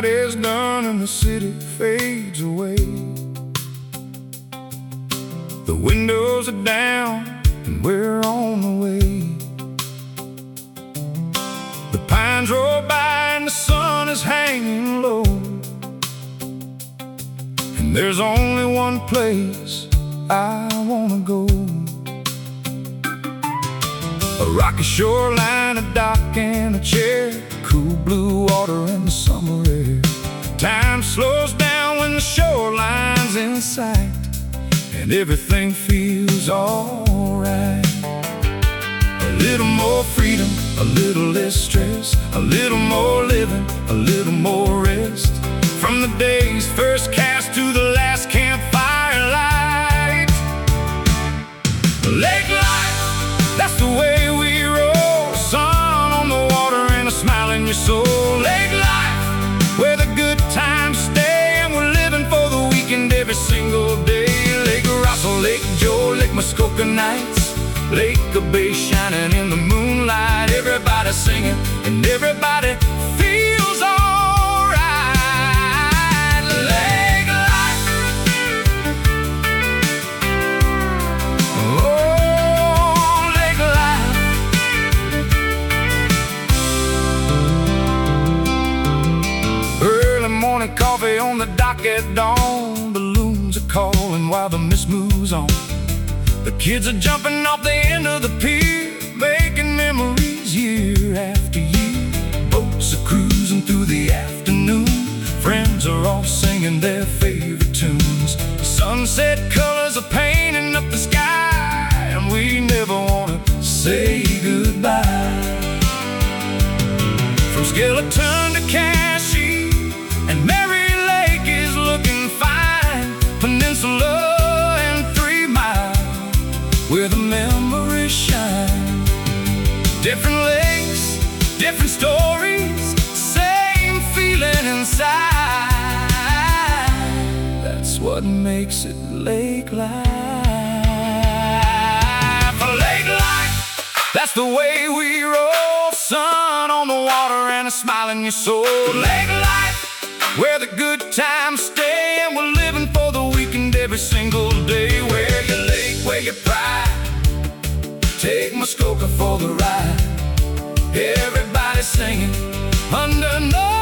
is done and the city fades away. The windows are down and we're on the way. The pines roll by and the sun is hanging low, and there's only one place I wanna go. A rocky shoreline, a dock and a chair, cool blue water and the summer air. Time slows down when the shoreline's in sight, and everything feels alright. A little more freedom, a little less stress, a little more living, a little more rest. From the day's first cast to the last campfire light. Lake life, that's the way we roll. Sun on the water and a smile in your soul. Lake life, where the good times stay, and we're living for the weekend every single day. Lake Russell, Lake Joe, Lake Muskoka nights, Lake Bay shining in the moonlight. Everybody singing and everybody feels alright. Lake life, oh, lake life. Early morning coffee on the dock at dawn. Balloons are calling while the mist moves on. The kids are jumping off the end of the pier, making memories year after year. Boats are cruising through the afternoon. Friends are all singing their favorite tunes. Sunset colors are painting up the sky, and we never want to say goodbye. From Skeleton to Cassie, and Mary Lake is looking fine. Peninsula where the memories shine. Different lakes, different stories, same feeling inside. That's what makes it lake life. A lake life, that's the way we roll. Sun on the water and a smile in your soul. Lake life, where the good times stay, and we're living for the weekend every single day. Where your lake, where your pride, take Muskoka for the ride. Everybody singing under no